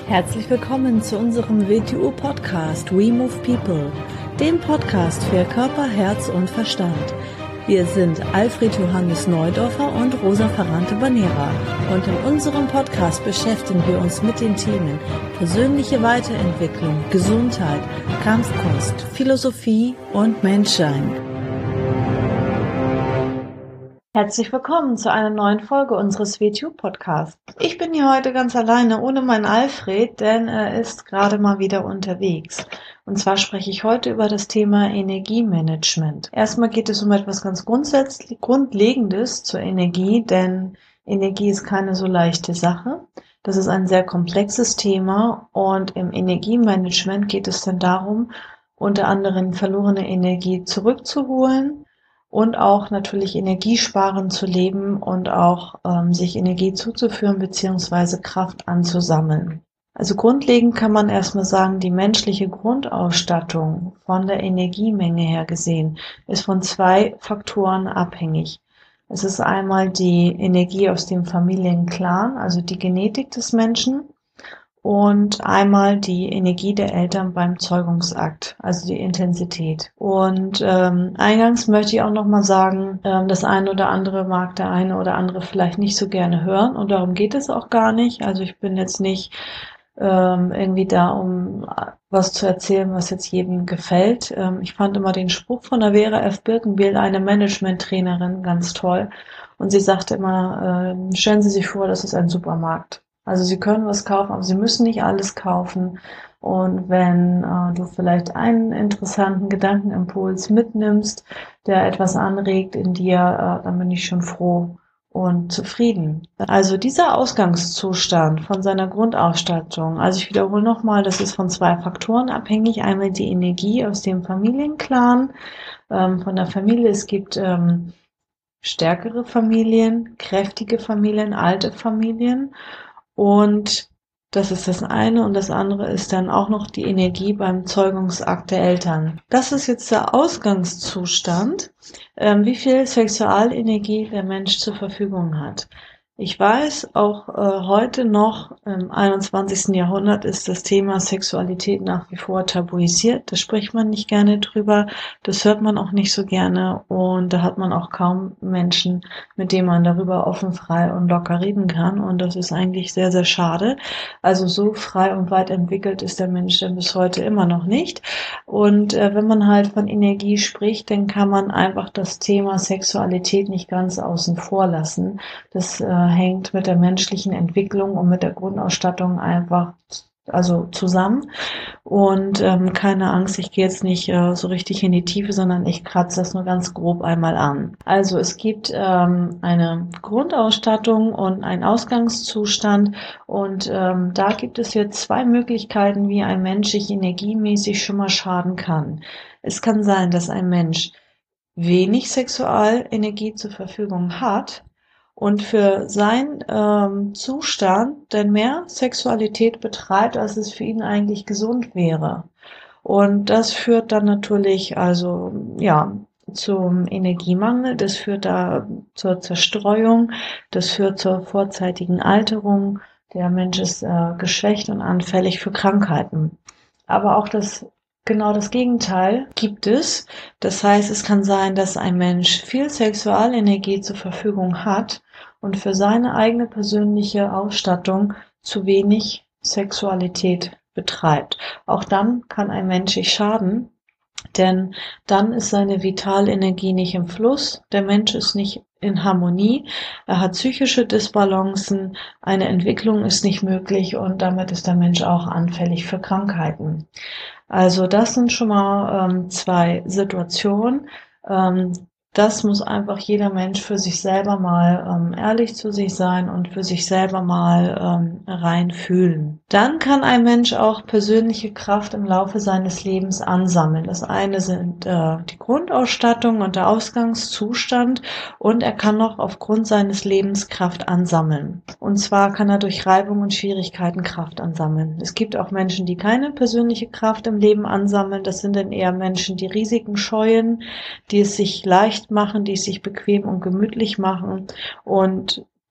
Herzlich willkommen zu unserem WTU-Podcast We Move People, dem Podcast für Körper, Herz und Verstand. Wir sind Alfred Johannes Neudorfer und Rosa Ferrante-Banera und in unserem Podcast beschäftigen wir uns mit den Themen persönliche Weiterentwicklung, Gesundheit, Kampfkunst, Philosophie und Menschsein. Herzlich willkommen zu einer neuen Folge unseres WTU-Podcasts. Ich bin hier heute ganz alleine ohne meinen Alfred, denn er ist gerade mal wieder unterwegs. Und zwar spreche ich heute über das Thema Energiemanagement. Erstmal geht es um etwas ganz Grundlegendes zur Energie, denn Energie ist keine so leichte Sache. Das ist ein sehr komplexes Thema und im Energiemanagement geht es dann darum, unter anderem verlorene Energie zurückzuholen, und auch natürlich energiesparend zu leben und auch sich Energie zuzuführen bzw. Kraft anzusammeln. Also grundlegend kann man erstmal sagen, die menschliche Grundausstattung von der Energiemenge her gesehen ist von zwei Faktoren abhängig. Es ist einmal die Energie aus dem Familienclan, also die Genetik des Menschen, und einmal die Energie der Eltern beim Zeugungsakt, also die Intensität. Und eingangs möchte ich auch nochmal sagen, das eine oder andere mag der eine oder andere vielleicht nicht so gerne hören und darum geht es auch gar nicht. Also ich bin jetzt nicht irgendwie da, um was zu erzählen, was jetzt jedem gefällt. Ich fand immer den Spruch von der Vera F. Birkenbiel, eine Management-Trainerin, ganz toll. Und sie sagte immer, stellen Sie sich vor, das ist ein Supermarkt. Also Sie können was kaufen, aber Sie müssen nicht alles kaufen. Und wenn du vielleicht einen interessanten Gedankenimpuls mitnimmst, der etwas anregt in dir, dann bin ich schon froh und zufrieden. Also dieser Ausgangszustand von seiner Grundausstattung, also ich wiederhole nochmal, das ist von zwei Faktoren abhängig. Einmal die Energie aus dem Familienclan, von der Familie. Es gibt stärkere Familien, kräftige Familien, alte Familien. Und das ist das eine und das andere ist dann auch noch die Energie beim Zeugungsakt der Eltern. Das ist jetzt der Ausgangszustand, wie viel Sexualenergie der Mensch zur Verfügung hat. Ich weiß, auch heute noch im 21. Jahrhundert ist das Thema Sexualität nach wie vor tabuisiert. Da spricht man nicht gerne drüber, das hört man auch nicht so gerne und da hat man auch kaum Menschen, mit denen man darüber offen, frei und locker reden kann und das ist eigentlich sehr, sehr schade. Also so frei und weit entwickelt ist der Mensch dann bis heute immer noch nicht und wenn man halt von Energie spricht, dann kann man einfach das Thema Sexualität nicht ganz außen vor lassen. Das hängt mit der menschlichen Entwicklung und mit der Grundausstattung einfach zusammen. Und keine Angst, ich gehe jetzt nicht so richtig in die Tiefe, sondern ich kratze das nur ganz grob einmal an. Also es gibt eine Grundausstattung und einen Ausgangszustand und da gibt es jetzt zwei Möglichkeiten, wie ein Mensch sich energiemäßig schon mal schaden kann. Es kann sein, dass ein Mensch wenig Sexualenergie zur Verfügung hat und für seinen Zustand denn mehr Sexualität betreibt, als es für ihn eigentlich gesund wäre. Und das führt dann natürlich zum Energiemangel, das führt da zur Zerstreuung, das führt zur vorzeitigen Alterung. Der Mensch ist geschwächt und anfällig für Krankheiten. Aber auch genau das Gegenteil gibt es. Das heißt, es kann sein, dass ein Mensch viel Sexualenergie zur Verfügung hat und für seine eigene persönliche Ausstattung zu wenig Sexualität betreibt. Auch dann kann ein Mensch sich schaden, denn dann ist seine Vitalenergie nicht im Fluss, der Mensch ist nicht in Harmonie, er hat psychische Disbalancen, eine Entwicklung ist nicht möglich und damit ist der Mensch auch anfällig für Krankheiten. Also das sind schon mal zwei Situationen. Das muss einfach jeder Mensch für sich selber mal ehrlich zu sich sein und für sich selber mal reinfühlen. Dann kann ein Mensch auch persönliche Kraft im Laufe seines Lebens ansammeln. Das eine sind die Grundausstattung und der Ausgangszustand und er kann auch aufgrund seines Lebens Kraft ansammeln. Und zwar kann er durch Reibung und Schwierigkeiten Kraft ansammeln. Es gibt auch Menschen, die keine persönliche Kraft im Leben ansammeln. Das sind dann eher Menschen, die Risiken scheuen, die es sich leicht machen, die es sich bequem und gemütlich machen und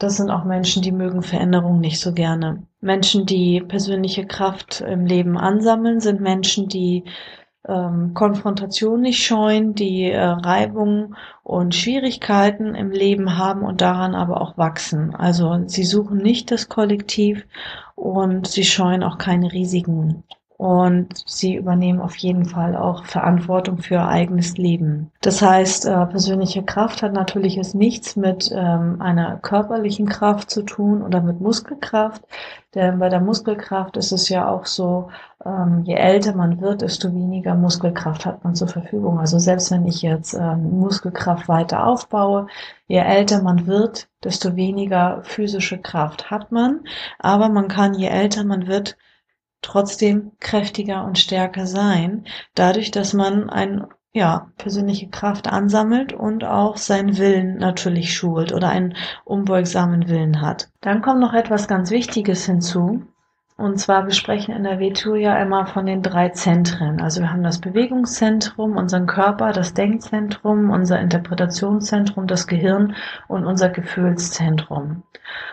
das sind auch Menschen, die mögen Veränderung nicht so gerne. Menschen, die persönliche Kraft im Leben ansammeln, sind Menschen, die Konfrontation nicht scheuen, die Reibungen und Schwierigkeiten im Leben haben und daran aber auch wachsen. Also sie suchen nicht das Kollektiv und sie scheuen auch keine Risiken. Und sie übernehmen auf jeden Fall auch Verantwortung für ihr eigenes Leben. Das heißt, persönliche Kraft hat natürlich jetzt nichts mit einer körperlichen Kraft zu tun oder mit Muskelkraft. Denn bei der Muskelkraft ist es ja auch so, je älter man wird, desto weniger Muskelkraft hat man zur Verfügung. Also selbst wenn ich jetzt Muskelkraft weiter aufbaue, je älter man wird, desto weniger physische Kraft hat man. Aber man kann, je älter man wird, trotzdem kräftiger und stärker sein, dadurch, dass man persönliche Kraft ansammelt und auch seinen Willen natürlich schult oder einen unbeugsamen Willen hat. Dann kommt noch etwas ganz Wichtiges hinzu. Und zwar, wir sprechen in der WTO ja immer von den 3 Zentren. Also wir haben das Bewegungszentrum, unseren Körper, das Denkzentrum, unser Interpretationszentrum, das Gehirn und unser Gefühlszentrum.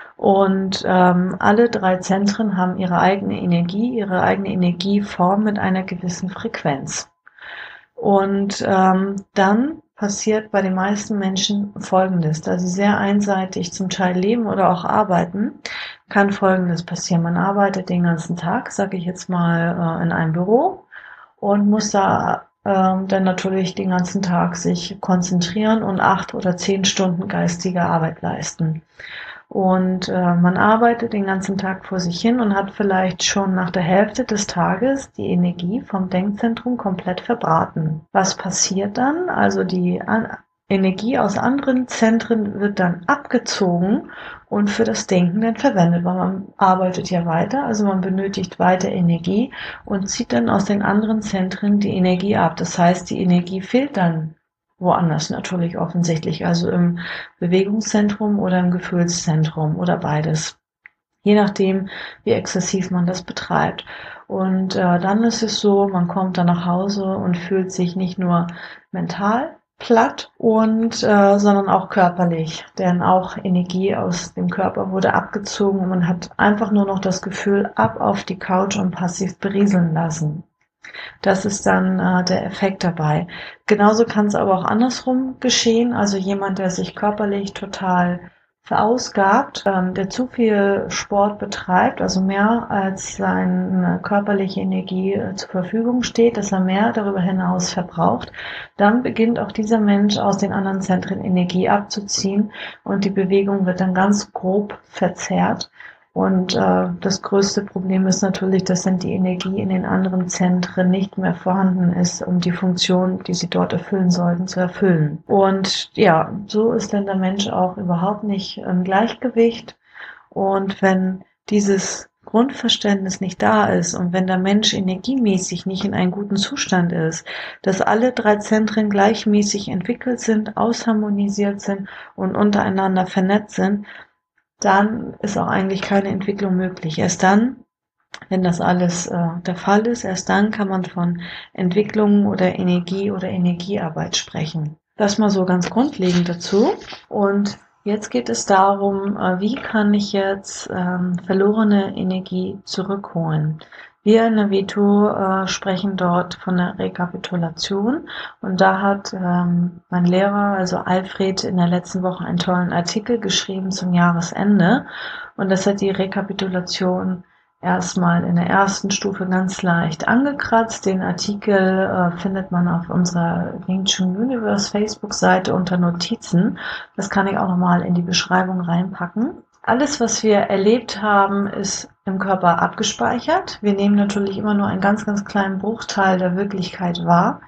Und alle 3 Zentren haben ihre eigene Energieform mit einer gewissen Frequenz. Und dann passiert bei den meisten Menschen Folgendes: Da sie sehr einseitig zum Teil leben oder auch arbeiten, kann Folgendes passieren. Man arbeitet den ganzen Tag, sage ich jetzt mal, in einem Büro und muss da dann natürlich den ganzen Tag sich konzentrieren und 8 oder 10 Stunden geistige Arbeit leisten. Und man arbeitet den ganzen Tag vor sich hin und hat vielleicht schon nach der Hälfte des Tages die Energie vom Denkzentrum komplett verbraten. Was passiert dann? Also die Energie aus anderen Zentren wird dann abgezogen und für das Denken dann verwendet, weil man arbeitet ja weiter, also man benötigt weiter Energie und zieht dann aus den anderen Zentren die Energie ab. Das heißt, die Energie fehlt dann woanders natürlich offensichtlich, also im Bewegungszentrum oder im Gefühlszentrum oder beides. Je nachdem, wie exzessiv man das betreibt. Und dann ist es so, man kommt dann nach Hause und fühlt sich nicht nur mental platt sondern auch körperlich, denn auch Energie aus dem Körper wurde abgezogen und man hat einfach nur noch das Gefühl, ab auf die Couch und passiv berieseln lassen. Das ist dann der Effekt dabei. Genauso kann es aber auch andersrum geschehen. Also jemand, der sich körperlich total verausgabt, der zu viel Sport betreibt, also mehr als seine körperliche Energie zur Verfügung steht, dass er mehr darüber hinaus verbraucht, dann beginnt auch dieser Mensch aus den anderen Zentren Energie abzuziehen und die Bewegung wird dann ganz grob verzerrt. Und das größte Problem ist natürlich, dass dann die Energie in den anderen Zentren nicht mehr vorhanden ist, um die Funktion, die sie dort erfüllen sollten, zu erfüllen. Und ja, so ist dann der Mensch auch überhaupt nicht im Gleichgewicht. Und wenn dieses Grundverständnis nicht da ist und wenn der Mensch energiemäßig nicht in einem guten Zustand ist, dass alle 3 Zentren gleichmäßig entwickelt sind, ausharmonisiert sind und untereinander vernetzt sind, dann ist auch eigentlich keine Entwicklung möglich. Erst dann, wenn das alles der Fall ist, erst dann kann man von Entwicklung oder Energiearbeit sprechen. Das mal so ganz grundlegend dazu. Und jetzt geht es darum, wie kann ich jetzt verlorene Energie zurückholen. Wir in der WTO sprechen dort von der Rekapitulation und da hat mein Lehrer, also Alfred, in der letzten Woche einen tollen Artikel geschrieben zum Jahresende und das hat die Rekapitulation erstmal in der ersten Stufe ganz leicht angekratzt. Den Artikel findet man auf unserer Wing Chun Universe Facebook-Seite unter Notizen. Das kann ich auch nochmal in die Beschreibung reinpacken. Alles, was wir erlebt haben, ist im Körper abgespeichert. Wir nehmen natürlich immer nur einen ganz, ganz kleinen Bruchteil der Wirklichkeit wahr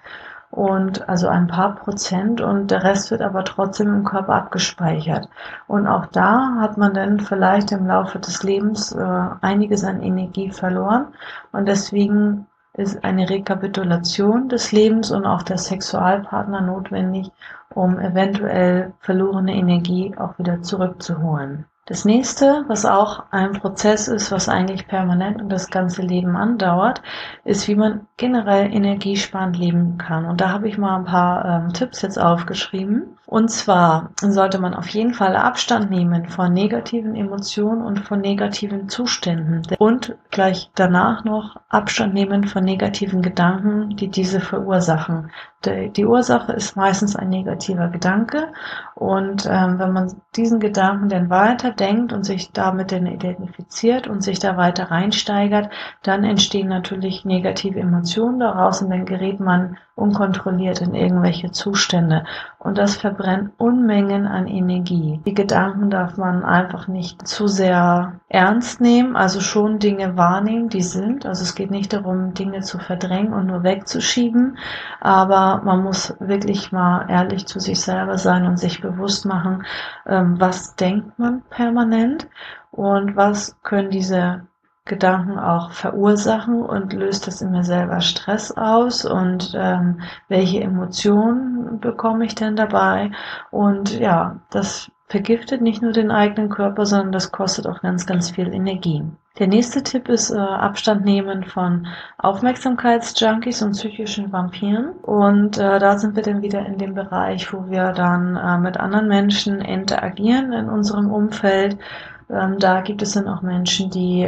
und also ein paar Prozent und der Rest wird aber trotzdem im Körper abgespeichert. Und auch da hat man dann vielleicht im Laufe des Lebens einiges an Energie verloren und deswegen ist eine Rekapitulation des Lebens und auch der Sexualpartner notwendig, um eventuell verlorene Energie auch wieder zurückzuholen. Das nächste, was auch ein Prozess ist, was eigentlich permanent und das ganze Leben andauert, ist, wie man generell energiesparend leben kann. Und da habe ich mal ein paar Tipps jetzt aufgeschrieben. Und zwar sollte man auf jeden Fall Abstand nehmen von negativen Emotionen und von negativen Zuständen. Und gleich danach noch Abstand nehmen von negativen Gedanken, die diese verursachen. Die Ursache ist meistens ein negativer Gedanke. Und wenn man diesen Gedanken dann weiterdenkt und sich damit dann identifiziert und sich da weiter reinsteigert, dann entstehen natürlich negative Emotionen daraus und dann gerät man unkontrolliert in irgendwelche Zustände. Und das verbrennt Unmengen an Energie. Die Gedanken darf man einfach nicht zu sehr ernst nehmen, also schon Dinge wahrnehmen, die sind. Also es geht nicht darum, Dinge zu verdrängen und nur wegzuschieben, aber man muss wirklich mal ehrlich zu sich selber sein und sich bewusst machen, was denkt man permanent und was können diese Gedanken auch verursachen und löst das in mir selber Stress aus und welche Emotionen bekomme ich denn dabei? Und ja, das vergiftet nicht nur den eigenen Körper, sondern das kostet auch ganz, ganz viel Energie. Der nächste Tipp ist Abstand nehmen von Aufmerksamkeitsjunkies und psychischen Vampiren. Und da sind wir dann wieder in dem Bereich, wo wir dann mit anderen Menschen interagieren in unserem Umfeld. Da gibt es dann auch Menschen, die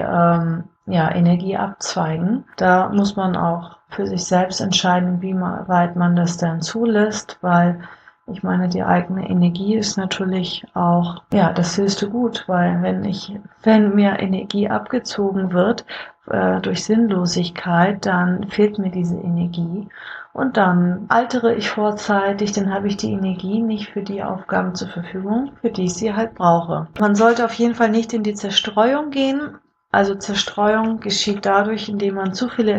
Energie abzweigen. Da muss man auch für sich selbst entscheiden, wie weit man das dann zulässt, weil ich meine, die eigene Energie ist natürlich auch, ja, das höchste Gut, weil wenn mir Energie abgezogen wird, durch Sinnlosigkeit, dann fehlt mir diese Energie und dann altere ich vorzeitig, dann habe ich die Energie nicht für die Aufgaben zur Verfügung, für die ich sie halt brauche. Man sollte auf jeden Fall nicht in die Zerstreuung gehen. Also Zerstreuung geschieht dadurch, indem man zu viele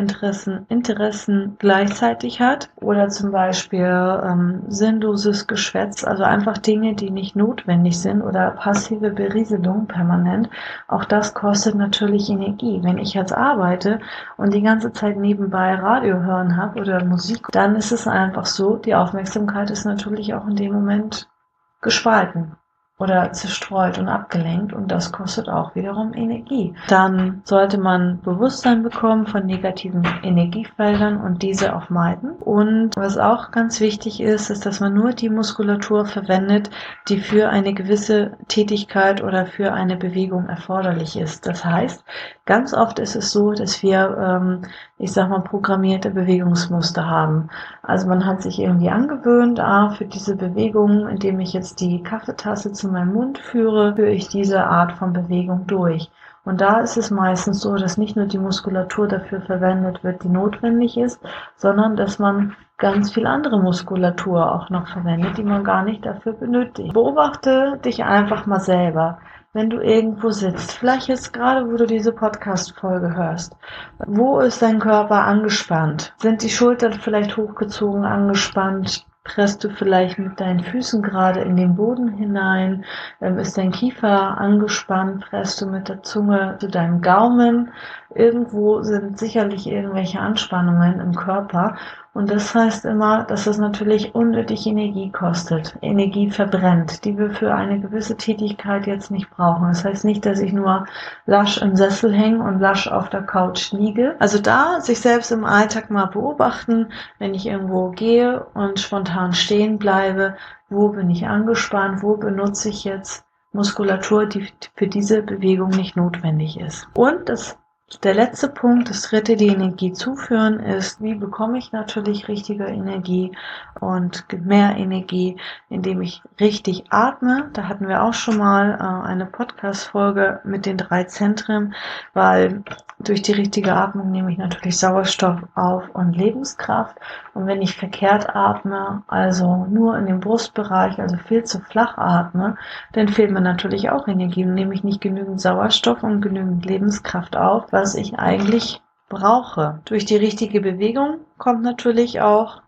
Interessen gleichzeitig hat oder zum Beispiel sinnloses Geschwätz, also einfach Dinge, die nicht notwendig sind oder passive Berieselung permanent. Auch das kostet natürlich Energie. Wenn ich jetzt arbeite und die ganze Zeit nebenbei Radio hören habe oder Musik, dann ist es einfach so, die Aufmerksamkeit ist natürlich auch in dem Moment gespalten oder zerstreut und abgelenkt und das kostet auch wiederum Energie. Dann sollte man Bewusstsein bekommen von negativen Energiefeldern und diese auch meiden. Und was auch ganz wichtig ist, ist, dass man nur die Muskulatur verwendet, die für eine gewisse Tätigkeit oder für eine Bewegung erforderlich ist. Das heißt, ganz oft ist es so, dass wir, programmierte Bewegungsmuster haben. Also man hat sich irgendwie angewöhnt, für diese Bewegung, indem ich jetzt die Kaffeetasse zu meinem Mund führe ich diese Art von Bewegung durch. Und da ist es meistens so, dass nicht nur die Muskulatur dafür verwendet wird, die notwendig ist, sondern dass man ganz viel andere Muskulatur auch noch verwendet, die man gar nicht dafür benötigt. Beobachte dich einfach mal selber. Wenn du irgendwo sitzt, vielleicht jetzt gerade, wo du diese Podcast-Folge hörst, wo ist dein Körper angespannt? Sind die Schultern vielleicht hochgezogen, angespannt? Presst du vielleicht mit deinen Füßen gerade in den Boden hinein? Ist dein Kiefer angespannt? Presst du mit der Zunge zu deinem Gaumen? Irgendwo sind sicherlich irgendwelche Anspannungen im Körper. Und das heißt immer, dass es natürlich unnötig Energie kostet, Energie verbrennt, die wir für eine gewisse Tätigkeit jetzt nicht brauchen. Das heißt nicht, dass ich nur lasch im Sessel hänge und lasch auf der Couch liege. Also da sich selbst im Alltag mal beobachten, wenn ich irgendwo gehe und spontan stehen bleibe, wo bin ich angespannt, wo benutze ich jetzt Muskulatur, die für diese Bewegung nicht notwendig ist. Und der letzte Punkt, das dritte, die Energie zuführen, ist, wie bekomme ich natürlich richtige Energie und mehr Energie, indem ich richtig atme. Da hatten wir auch schon mal eine Podcast-Folge mit den 3 Zentren, weil durch die richtige Atmung nehme ich natürlich Sauerstoff auf und Lebenskraft. Und wenn ich verkehrt atme, also nur in dem Brustbereich, also viel zu flach atme, dann fehlt mir natürlich auch Energie und nehme ich nicht genügend Sauerstoff und genügend Lebenskraft auf, was ich eigentlich brauche. Durch die richtige Bewegung kommt natürlich auch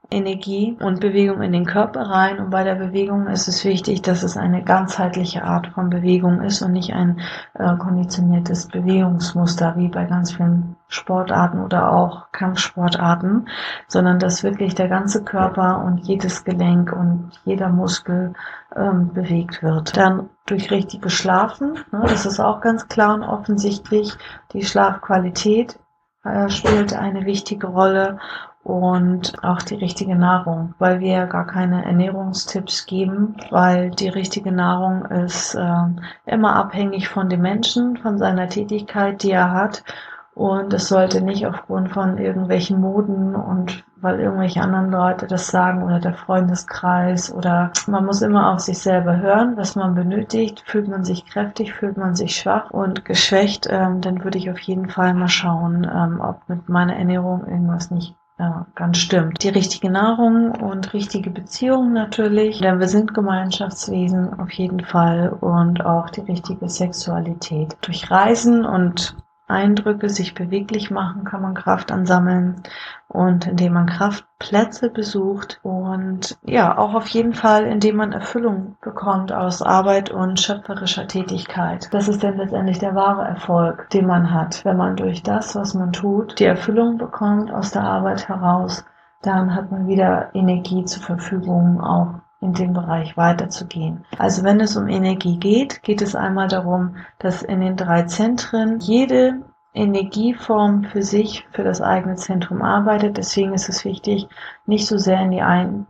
Energie und Bewegung in den Körper rein. Und bei der Bewegung ist es wichtig, dass es eine ganzheitliche Art von Bewegung ist und nicht ein konditioniertes Bewegungsmuster wie bei ganz vielen Sportarten oder auch Kampfsportarten, sondern dass wirklich der ganze Körper und jedes Gelenk und jeder Muskel bewegt wird. Dann durch richtiges Schlafen, das ist auch ganz klar und offensichtlich. Die Schlafqualität spielt eine wichtige Rolle und auch die richtige Nahrung, weil wir ja gar keine Ernährungstipps geben, weil die richtige Nahrung ist immer abhängig von dem Menschen, von seiner Tätigkeit, die er hat. Und es sollte nicht aufgrund von irgendwelchen Moden und weil irgendwelche anderen Leute das sagen oder der Freundeskreis oder man muss immer auf sich selber hören, was man benötigt. Fühlt man sich kräftig, fühlt man sich schwach und geschwächt, dann würde ich auf jeden Fall mal schauen, ob mit meiner Ernährung irgendwas nicht ganz stimmt. Die richtige Nahrung und richtige Beziehungen natürlich, denn wir sind Gemeinschaftswesen auf jeden Fall und auch die richtige Sexualität. Durch Reisen und Eindrücke, sich beweglich machen, kann man Kraft ansammeln und indem man Kraftplätze besucht und ja, auch auf jeden Fall, indem man Erfüllung bekommt aus Arbeit und schöpferischer Tätigkeit. Das ist dann letztendlich der wahre Erfolg, den man hat. Wenn man durch das, was man tut, die Erfüllung bekommt aus der Arbeit heraus, dann hat man wieder Energie zur Verfügung, auch in dem Bereich weiterzugehen. Also wenn es um Energie geht, geht es einmal darum, dass in den 3 Zentren jede Energieform für sich, für das eigene Zentrum arbeitet. Deswegen ist es wichtig, nicht so sehr in die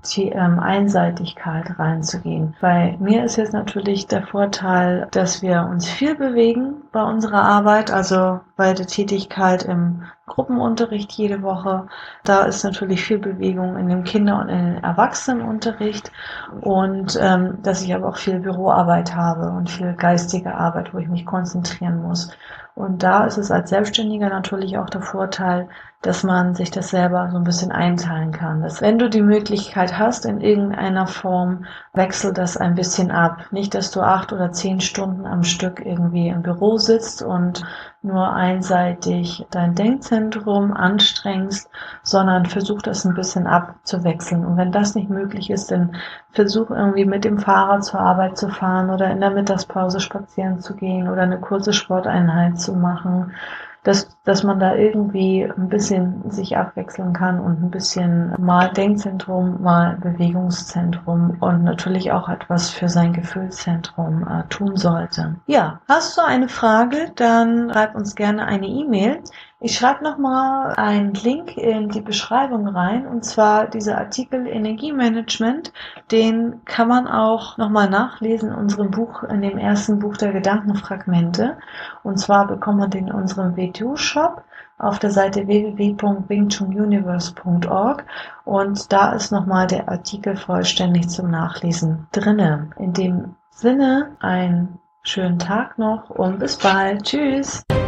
Einseitigkeit reinzugehen. Bei mir ist jetzt natürlich der Vorteil, dass wir uns viel bewegen bei unserer Arbeit, also bei der Tätigkeit im Gruppenunterricht jede Woche. Da ist natürlich viel Bewegung in dem Kinder- und in den Erwachsenenunterricht und dass ich aber auch viel Büroarbeit habe und viel geistige Arbeit, wo ich mich konzentrieren muss. Und da ist es als Selbstständiger natürlich auch der Vorteil, dass man sich das selber so ein bisschen einteilen kann. Dass wenn du die Möglichkeit hast, in irgendeiner Form, wechsel das ein bisschen ab. Nicht, dass du 8 oder 10 Stunden am Stück irgendwie im Büro sitzt und nur einseitig dein Denkzentrum anstrengst, sondern versuch das ein bisschen abzuwechseln. Und wenn das nicht möglich ist, dann versuch irgendwie mit dem Fahrrad zur Arbeit zu fahren oder in der Mittagspause spazieren zu gehen oder eine kurze Sporteinheit zu machen, dass man da irgendwie ein bisschen sich abwechseln kann und ein bisschen mal Denkzentrum, mal Bewegungszentrum und natürlich auch etwas für sein Gefühlszentrum tun sollte. Ja, hast du eine Frage, dann schreib uns gerne eine E-Mail. Ich schreibe nochmal einen Link in die Beschreibung rein, und zwar dieser Artikel Energiemanagement, den kann man auch nochmal nachlesen in unserem Buch, in dem ersten Buch der Gedankenfragmente. Und zwar bekommt man den in unserem WTU-Shop auf der Seite www.wingchununiverse.org und da ist nochmal der Artikel vollständig zum Nachlesen drinne. In dem Sinne, einen schönen Tag noch und bis bald. Tschüss!